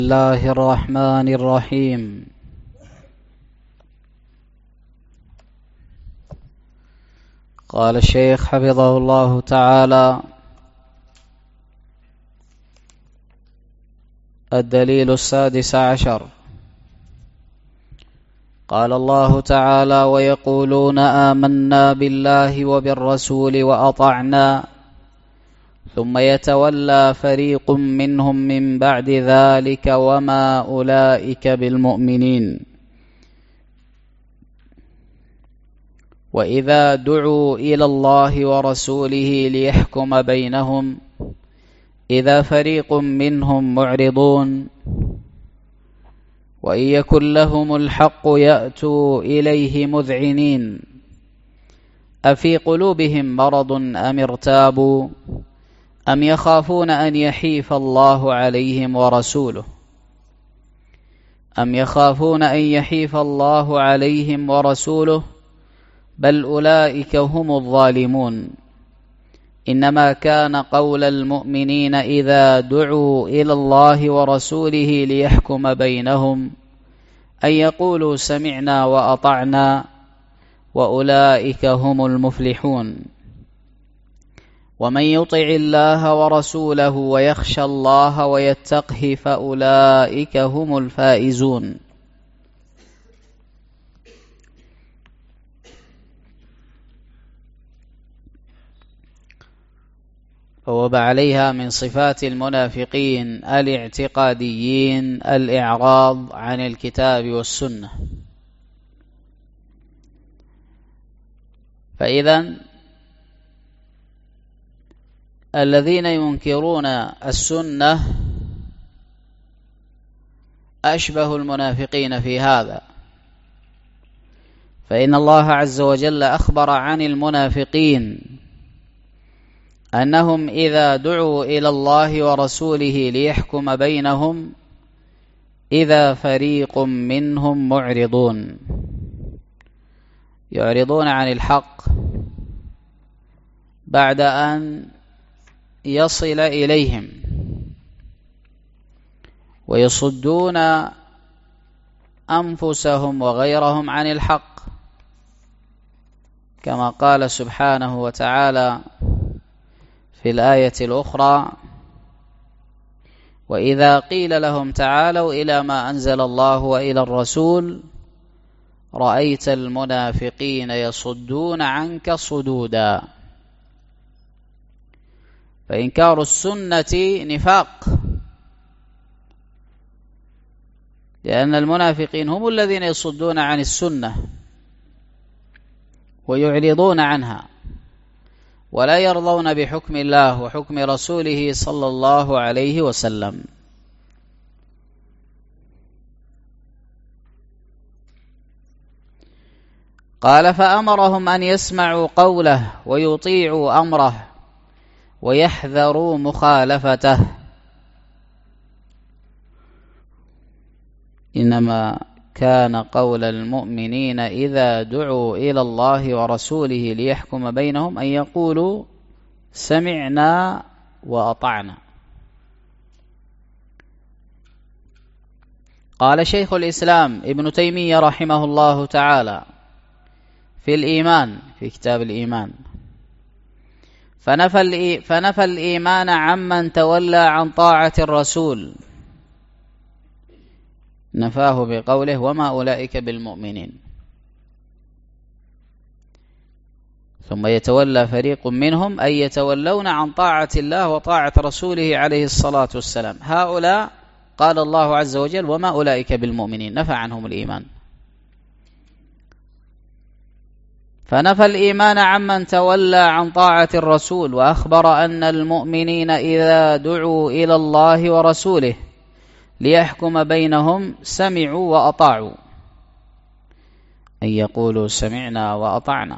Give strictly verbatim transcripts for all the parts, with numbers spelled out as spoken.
الله الرحمن الرحيم. قال الشيخ حفظه الله تعالى: الدليل السادس عشر. قال الله تعالى: ويقولون آمنا بالله وبالرسول وأطعنا ثم يتولى فريق منهم من بعد ذلك وما أولئك بالمؤمنين. وإذا دعوا إلى الله ورسوله ليحكم بينهم إذا فريق منهم معرضون وإن يكن لهم الحق يأتوا إليه مذعنين أفي قلوبهم مرض أم ارتابوا أم يخافون أن يحيف الله عليهم ورسوله أم يخافون أن يحيف الله عليهم ورسوله بل أولئك هم الظالمون. إنما كان قول المؤمنين إذا دعوا إلى الله ورسوله ليحكم بينهم أن يقولوا سمعنا وأطعنا وأولئك هم المفلحون. ومن يطع الله ورسوله ويخشى الله ويتقه فأولئك هم الفائزون. ووضع عليها من صفات المنافقين الاعتقاديين الإعراض عن الكتاب والسنة. فإذا الذين ينكرون السنة أشبه المنافقين في هذا، فإن الله عز وجل أخبر عن المنافقين أنهم إذا دعوا إلى الله ورسوله ليحكم بينهم إذا فريق منهم معرضون، يعرضون عن الحق بعد أن يصل إليهم ويصدون أنفسهم وغيرهم عن الحق، كما قال سبحانه وتعالى في الآية الأخرى: وإذا قيل لهم تعالوا إلى ما أنزل الله وإلى الرسول رأيت المنافقين يصدون عنك صدودا. فإنكار السنة نفاق، لأن المنافقين هم الذين يصدون عن السنة ويعرضون عنها ولا يرضون بحكم الله وحكم رسوله صلى الله عليه وسلم. قال: فأمرهم أن يسمعوا قوله ويطيعوا أمره ويحذروا مخالفته. إنما كان قول المؤمنين إذا دعوا إلى الله ورسوله ليحكم بينهم أن يقولوا سمعنا وأطعنا. قال شيخ الإسلام ابن تيمية رحمه الله تعالى في الإيمان، في كتاب الإيمان: فنفى, فنفى الإيمان عمن تولى عن طاعة الرسول، نفاه بقوله وما أولئك بالمؤمنين. ثم يتولى فريق منهم أي يتولون عن طاعة الله وطاعة رسوله عليه الصلاة والسلام. هؤلاء قال الله عز وجل وما أولئك بالمؤمنين، نفى عنهم الإيمان. فنفى الإيمان عمن تولى عن طاعة الرسول، وأخبر أن المؤمنين إذا دعوا إلى الله ورسوله ليحكم بينهم سمعوا وأطاعوا، أن يقولوا سمعنا وأطعنا.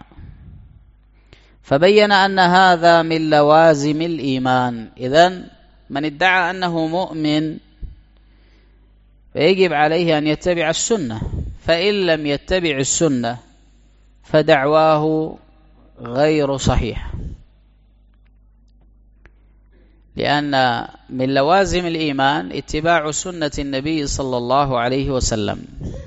فبين أن هذا من لوازم الإيمان. إذن من ادعى أنه مؤمن فيجب عليه أن يتبع السنة، فإن لم يتبع السنة فدعواه غير صحيح. لأن من لوازم الإيمان اتباع سنة النبي صلى الله عليه وسلم.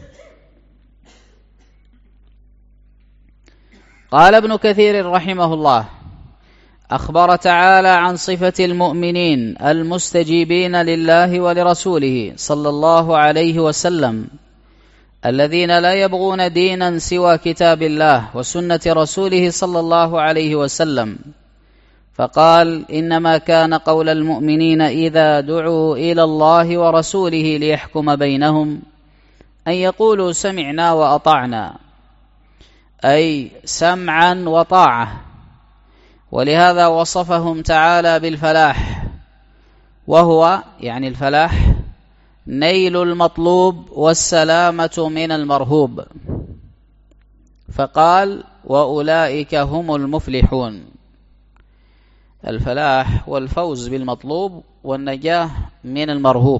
قال ابن كثير رحمه الله: أخبر تعالى عن صفة المؤمنين المستجيبين لله ولرسوله صلى الله عليه وسلم الذين لا يبغون دينا سوى كتاب الله وسنة رسوله صلى الله عليه وسلم، فقال: إنما كان قول المؤمنين إذا دعوا إلى الله ورسوله ليحكم بينهم أن يقولوا سمعنا وأطعنا، أي سمعا وطاعة. ولهذا وصفهم تعالى بالفلاح، وهو يعني الفلاح نيل المطلوب والسلامة من المرهوب، فقال: وأولئك هم المفلحون. الفلاح والفوز بالمطلوب والنجاة من المرهوب،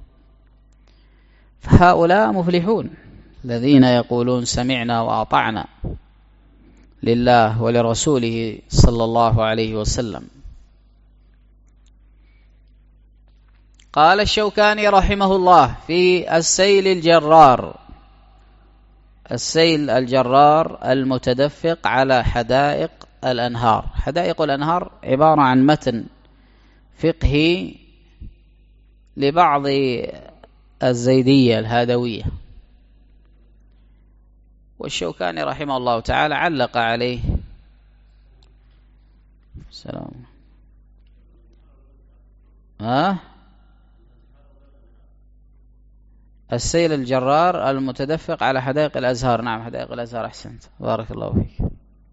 فهؤلاء مفلحون الذين يقولون سمعنا وأطعنا لله ولرسوله صلى الله عليه وسلم. قال الشوكاني رحمه الله في السيل الجرار: السيل الجرار المتدفق على حدائق الأنهار. حدائق الأنهار عبارة عن متن فقهي لبعض الزيدية الهادوية، والشوكاني رحمه الله تعالى علق عليه. السلام. ها؟ السيل الجرار المتدفق على حدائق الأزهار. نعم، حدائق الأزهار، أحسنت، بارك الله فيك.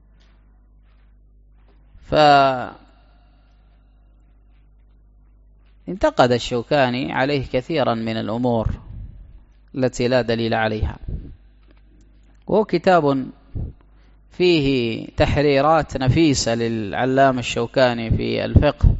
فانتقد الشوكاني عليه كثيرا من الأمور التي لا دليل عليها، وهو كتاب فيه تحريرات نفيسة للعلامة الشوكاني في الفقه.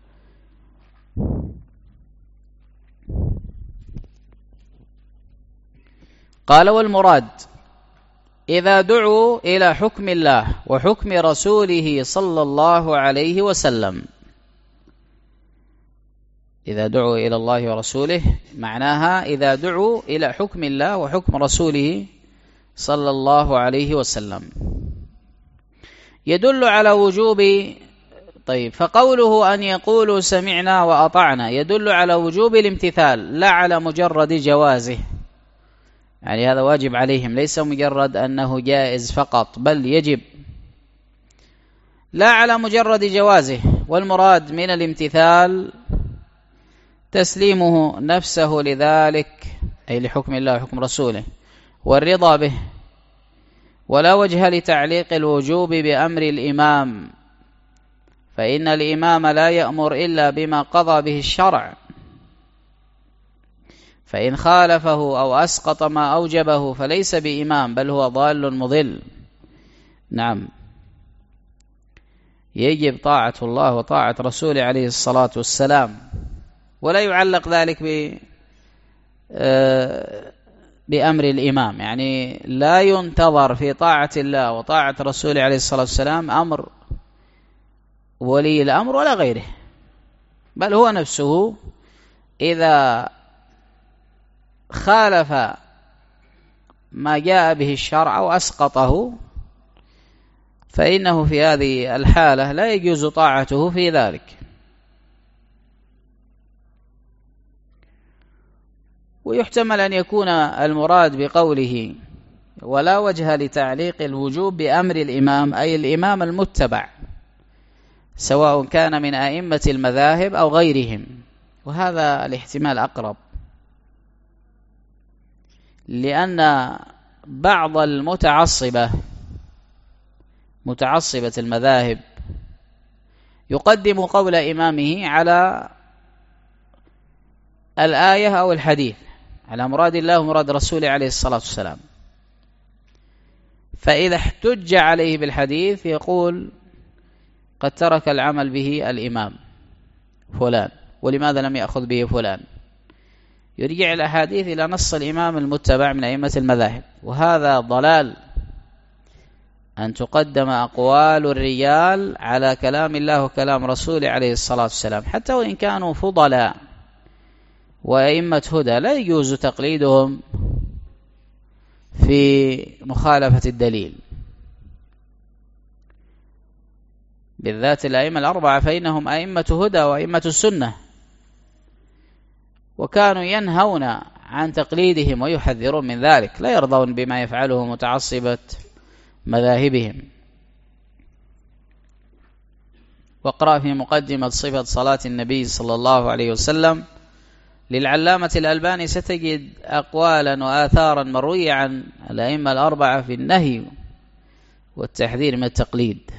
قال: والمراد إذا دعوا إلى حكم الله وحكم رسوله صلى الله عليه وسلم. إذا دعوا إلى الله ورسوله معناها إذا دعوا إلى حكم الله وحكم رسوله صلى الله عليه وسلم، يدل على وجوب. طيب، فقوله أن يقولوا سمعنا وأطعنا يدل على وجوب الامتثال لا على مجرد جوازه، يعني هذا واجب عليهم، ليس مجرد أنه جائز فقط، بل يجب، لا على مجرد جوازه. والمراد من الامتثال تسليمه نفسه لذلك، أي لحكم الله وحكم رسوله، والرضا به، ولا وجه لتعليق الوجوب بأمر الإمام، فإن الإمام لا يأمر إلا بما قضى به الشرع، فإن خالفه أو أسقط ما أوجبه فليس بإمام بل هو ضال مضل. نعم، يجب طاعة الله وطاعة رسوله عليه الصلاة والسلام، ولا يعلق ذلك ب بأمر الإمام، يعني لا ينتظر في طاعة الله وطاعة رسوله عليه الصلاة والسلام أمر ولي الأمر ولا غيره، بل هو نفسه إذا خالف ما جاء به الشرع أو أسقطه فإنه في هذه الحالة لا يجوز طاعته في ذلك. ويحتمل أن يكون المراد بقوله ولا وجه لتعليق الوجوب بأمر الإمام أي الإمام المتبع، سواء كان من أئمة المذاهب أو غيرهم، وهذا الاحتمال أقرب، لأن بعض المتعصبة متعصبة المذاهب يقدم قول إمامه على الآية أو الحديث، على مراد الله ومراد رسوله عليه الصلاة والسلام، فإذا احتج عليه بالحديث يقول قد ترك العمل به الإمام فلان، ولماذا لم يأخذ به فلان؟ يرجع الأحاديث إلى نص الإمام المتبع من أئمة المذاهب، وهذا ضلال. أن تقدم أقوال الرجال على كلام الله وكلام رسوله عليه الصلاة والسلام، حتى وإن كانوا فضلاء وأئمة هدى لا يجوز تقليدهم في مخالفة الدليل، بالذات الأئمة الأربعة فإنهم أئمة هدى وأئمة السنة، وكانوا ينهون عن تقليدهم ويحذرون من ذلك، لا يرضون بما يفعله متعصبة مذاهبهم. واقرأ في مقدمة صفة صلاة النبي صلى الله عليه وسلم للعلامة الألباني ستجد أقوالا وآثارا مروية عن الأئمة الأربعة في النهي والتحذير من التقليد.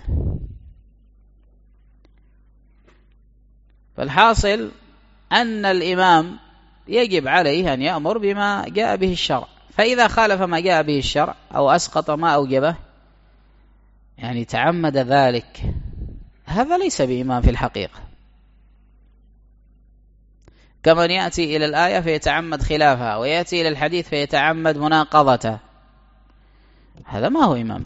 فالحاصل أن الإمام يجب عليه أن يأمر بما جاء به الشرع، فإذا خالف ما جاء به الشرع أو أسقط ما أوجبه، يعني تعمد ذلك، هذا ليس بإمام في الحقيقة، كمن يأتي إلى الآية فيتعمد خلافها، ويأتي إلى الحديث فيتعمد مناقضته، هذا ما هو إمام،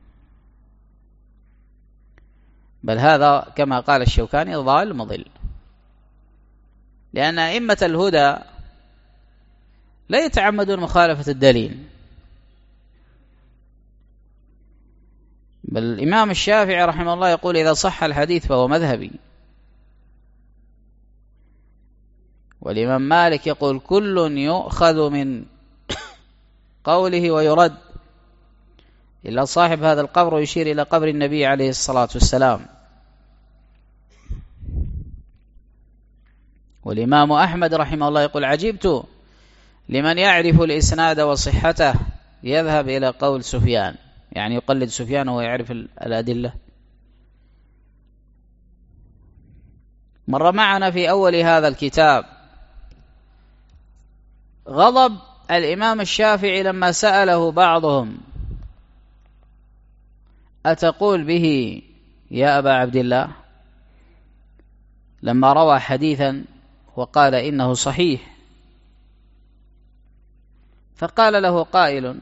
بل هذا كما قال الشوكاني ضال مضل. لأن أئمة الهدى لا يتعمدون مخالفة الدليل، بل الإمام الشافعي رحمه الله يقول إذا صح الحديث فهو مذهبي، والإمام مالك يقول كل يؤخذ من قوله ويرد إلا صاحب هذا القبر، ويشير إلى قبر النبي عليه الصلاة والسلام. والإمام أحمد رحمه الله يقول عجبت لمن يعرف الإسناد وصحته يذهب إلى قول سفيان، يعني يقلد سفيان وهو يعرف الأدلة. مر معنا في أول هذا الكتاب غضب الإمام الشافعي لما سأله بعضهم أتقول به يا أبا عبد الله، لما روى حديثا وقال إنه صحيح، فقال له قائل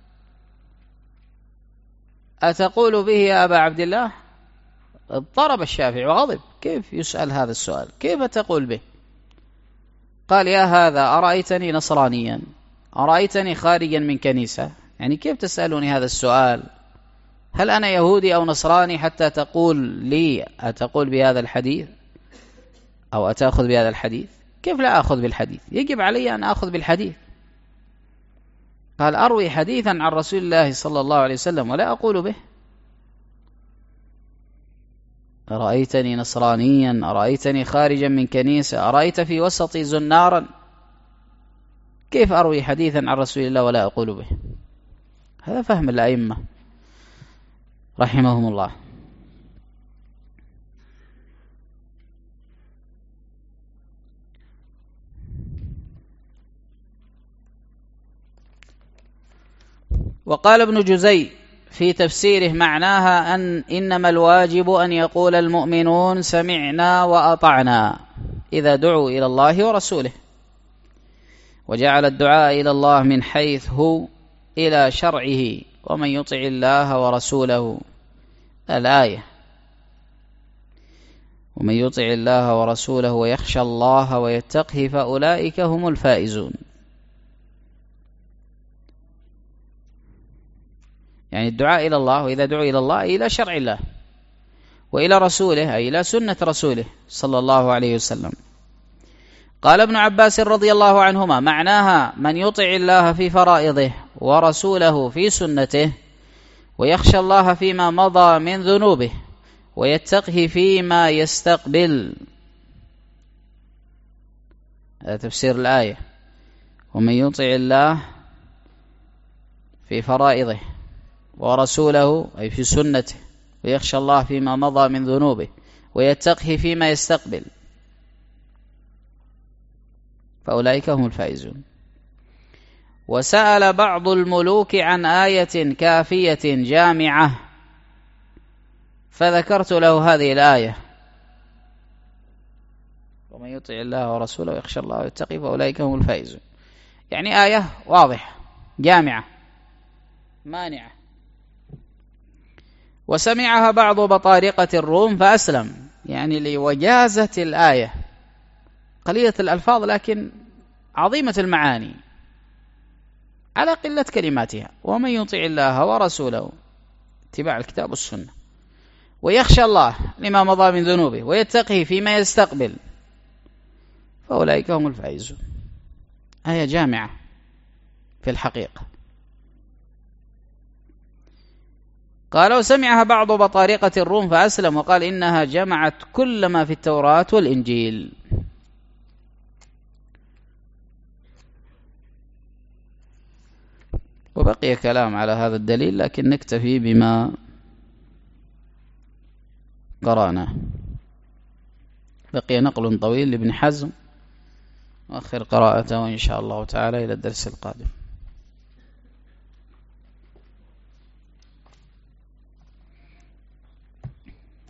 أتقول به يا أبا عبد الله؟ اضطرب الشافعي وغضب، كيف يسأل هذا السؤال، كيف تقول به؟ قال يا هذا أرأيتني نصرانيا، أرأيتني خارجا من كنيسة، يعني كيف تسألني هذا السؤال؟ هل أنا يهودي أو نصراني حتى تقول لي أتقول بهذا الحديث أو أتأخذ بهذا الحديث؟ كيف لا أخذ بالحديث؟ يجب علي أن أخذ بالحديث. قال أروي حديثا عن رسول الله صلى الله عليه وسلم ولا أقول به. أرأيتني نصرانيا، أرأيتني خارجا من كنيسة، أرأيت في وسطي زنارا، كيف أروي حديثا عن رسول الله ولا أقول به؟ هذا فهم الأئمة رحمهم الله. وقال ابن جزي في تفسيره معناها أن إنما الواجب أن يقول المؤمنون سمعنا وأطعنا إذا دعوا إلى الله ورسوله، وجعل الدعاء إلى الله من حيث هو إلى شرعه، ومن يطع الله ورسوله، الآية، ومن يطع الله ورسوله ويخشى الله ويتقه فأولئك هم الفائزون. يعني الدعاء إلى الله، وإذا دعوا إلى الله إلى شرع الله وإلى رسوله، أي إلى سنة رسوله صلى الله عليه وسلم. قال ابن عباس رضي الله عنهما معناها من يطع الله في فرائضه ورسوله في سنته، ويخشى الله فيما مضى من ذنوبه، ويتقه فيما يستقبل. هذا تفسير الآية، ومن يطع الله في فرائضه ورسوله أي في سنته، ويخشى الله فيما مضى من ذنوبه، ويتقه فيما يستقبل، فأولئك هم الفائزون. وسأل بعض الملوك عن آية كافية جامعة، فذكرت له هذه الآية، ومن يطع الله ورسوله ويخشى الله ويتقي فأولئك هم الفائزون. يعني آية واضحة جامعة مانعة. وسمعها بعض بطارقة الروم فأسلم، يعني لوجازة الآية، قليلة الألفاظ لكن عظيمة المعاني على قلة كلماتها. ومن يطع الله ورسوله اتباع الكتاب والسنة ويخشى الله لما مضى من ذنوبه ويتقه فيما يستقبل فأولئك هم الفائزون. آية جامعة في الحقيقة. قال وسمعها بعض بطارقة الروم فأسلم، وقال إنها جمعت كل ما في التوراة والإنجيل. وبقي كلام على هذا الدليل لكن نكتفي بما قرأناه. بقي نقل طويل لابن حزم، وأخر قراءته إن شاء الله تعالى إلى الدرس القادم.